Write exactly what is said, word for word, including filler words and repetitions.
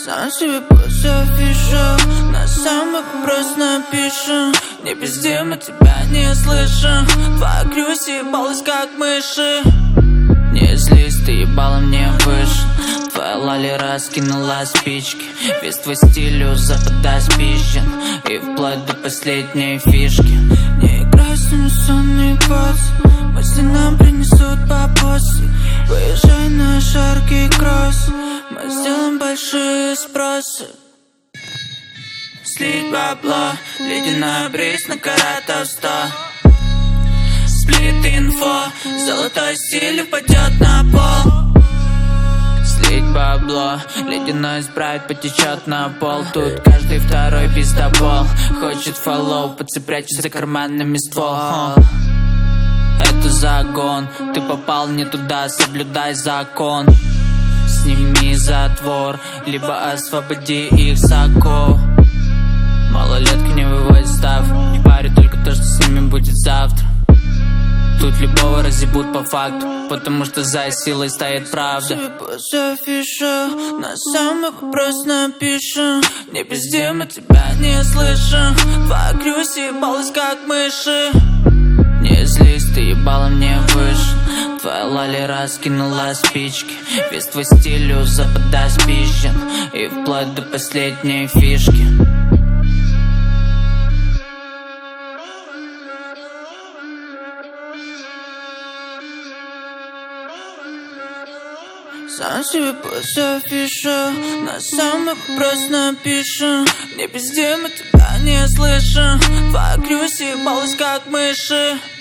Сам себе после афишу, на самый вопрос напишем. Не пизди, мы тебя не слышим. Твоя крюсь ебалась как мыши. Не злись, ты ебалом не вышел. Твоя лали раскинула спички. Весь твой стиль у запада спищен. И вплоть до последней фишки. Не играй с ними сонный пац. Мысли нам принесут бабосы. Выезжай на жаркий кросс. Мы сделаем большие спросы. Слить бабло, ледяной бриз на каратов сто. Сплит инфо, золотой стиль упадет на пол. Слить бабло, ледяной спрайт потечет на пол. Тут каждый второй пиздобол хочет фоллоу, подцепрячь за карманами ствол. Это загон, ты попал не туда, соблюдай закон. Сними затвор, либо освободи их с оков. Малолетки не выводят став, в паре только то, что с ними будет завтра. Тут любого разъебут по факту, потому что за силой стоит правда. После афишу, на самый вопрос напишем. Не пизди, мы тебя не слышим. Твоя крюсь ебалась как мыши. Не злись, ты ебалом не вышел. Твоя лали раскинула спички. Весь твой стиль у запада спищен. И вплоть до последней фишки. Сам себе после афишу, на самый вопрос напишем. Не пизди, мы тебя не слышим. Твоя крюсь ебалась как мыши.